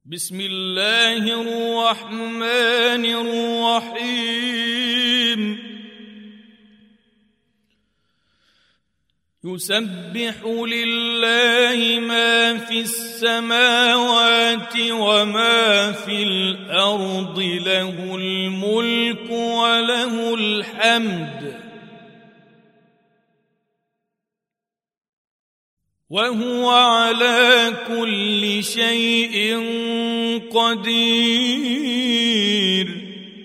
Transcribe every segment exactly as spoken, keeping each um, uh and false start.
بسم الله الرحمن الرحيم يسبح لله ما في السماوات وما في الأرض له الملك وله الحمد وهو على كل شيء قدير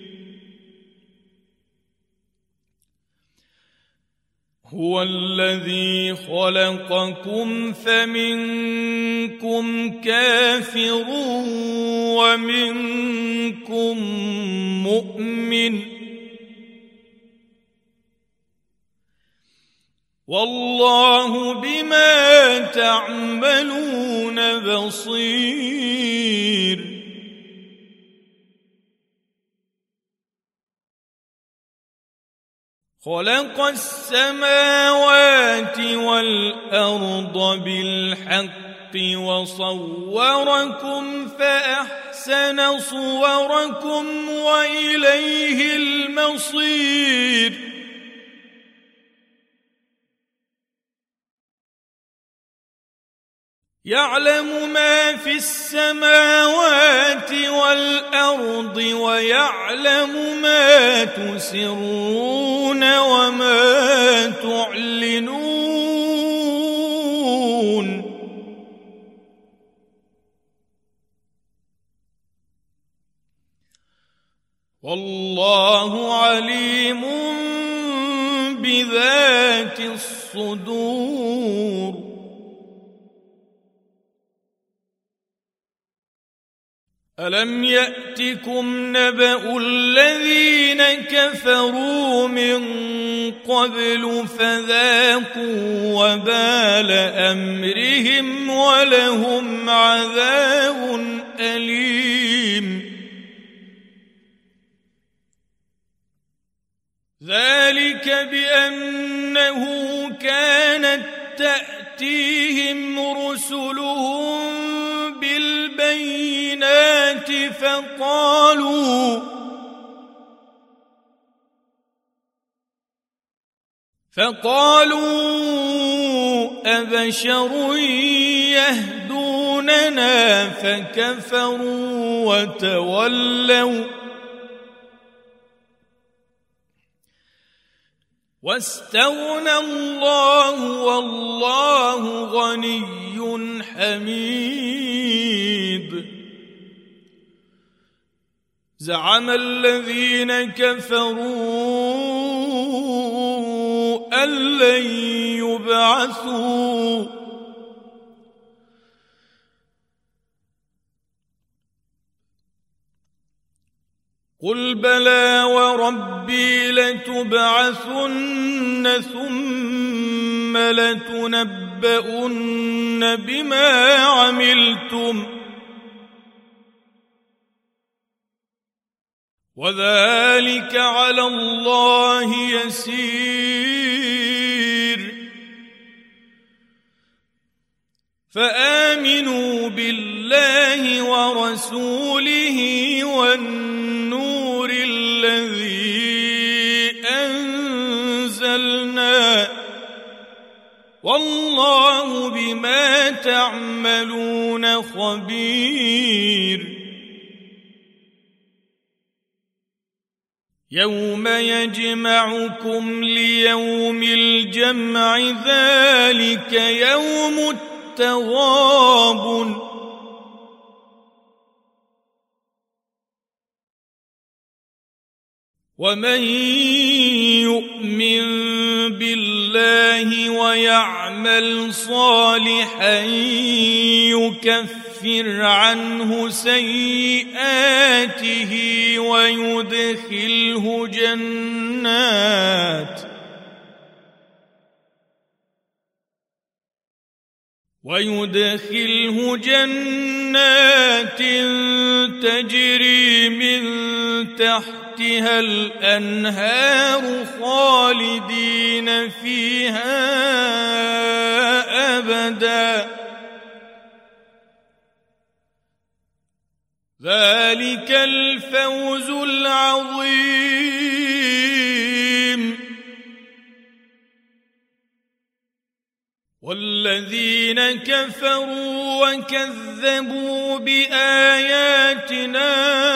هو الذي خلقكم فمنكم كافر ومنكم مؤمن والله بما تعملون بصير خلق السماوات والأرض بالحق وصوركم فأحسن صوركم وإليه المصير يعلم ما في السماوات والأرض ويعلم ما تسرون وما تعلنون والله عليم بذات الصدور ألم يأتكم نبأ الذين كفروا من قبل فذاقوا وبال أمرهم ولهم عذاب أليم ذلك بأنه كانت تأتيهم رسلهم بالبينات فقالوا فقالوا أبشر يهدوننا فكفروا وتولوا واستغنى الله والله غني حميد زعم الذين كفروا أن لن يبعثوا قل بلى وربي لتبعثن ثم لتنبؤن بما عملتم وذلك على الله يسير فآمنوا بالله ورسوله والنور الذي أنزلنا والله بما تعملون خبير يوم يجمعكم ليوم الجمع ذلك يوم التغابن ومن يؤمن بالله ويعمل صالحا يكفر عنه سيئاته ويدخله جنات ويدخله جنات تجري من تحتها الأنهار خالدين فيها أبدا ذلك الفوز العظيم. والذين كفروا وكذبوا بآياتنا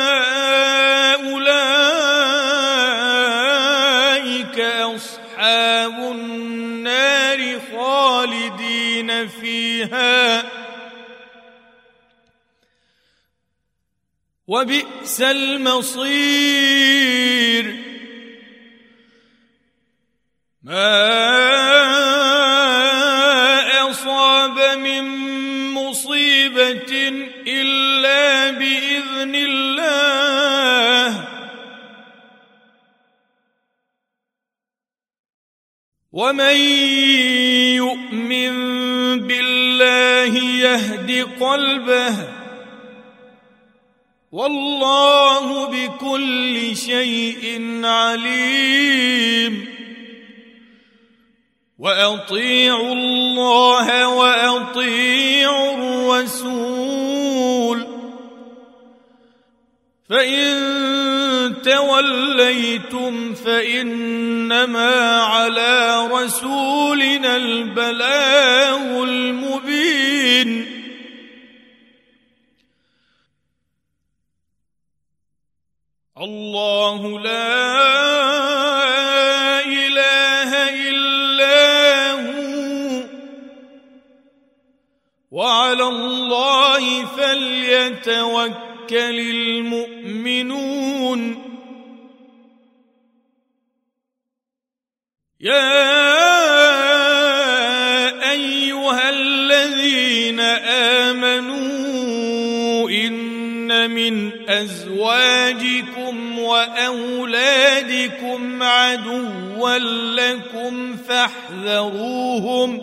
أولئك أصحاب النار خالدين فيها وبئس المصير. ما أصاب من مصيبة إلا بإذن الله ومن يؤمن بالله يهد قلبه والله بكل شيء عليم. وأطيعوا الله وأطيعوا الرسول فإن توليتم فإنما على رسولنا البلاغ المبين. الله لا إله إلا هو وعلى الله فليتوكل المؤمنون. يا أيها الذين آمنوا إن من أزواجكم وأولادكم عدوا لكم فاحذروهم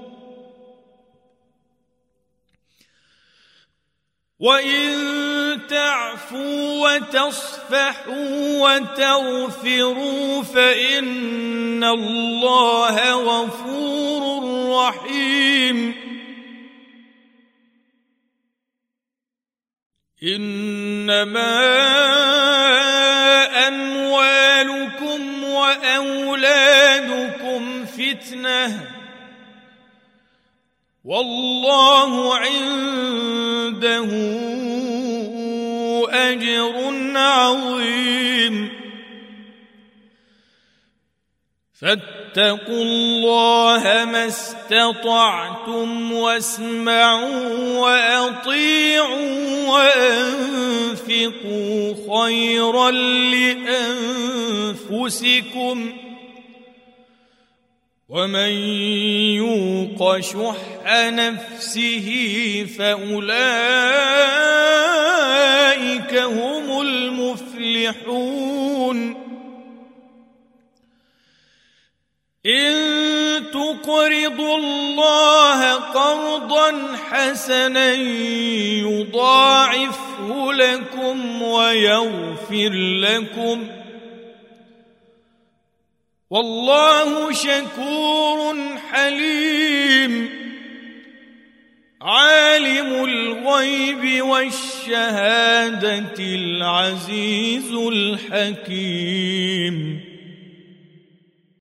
وإن تعفوا وتصفحوا وتغفروا فإن الله غفور رحيم. إنما أموالكم وأولادكم فتنة والله عنده أجر عظيم. فاتقوا الله ما استطعتم واسمعوا وأطيعوا وأنفقوا خيرا لأنفسكم ومن يوق شح نفسه فأولئك هم المفلحون. إن تقرضوا الله قرضا حسنا يضاعفه لكم ويغفر لكم والله شكور حليم. عالم الغيب والشهادة العزيز الحكيم.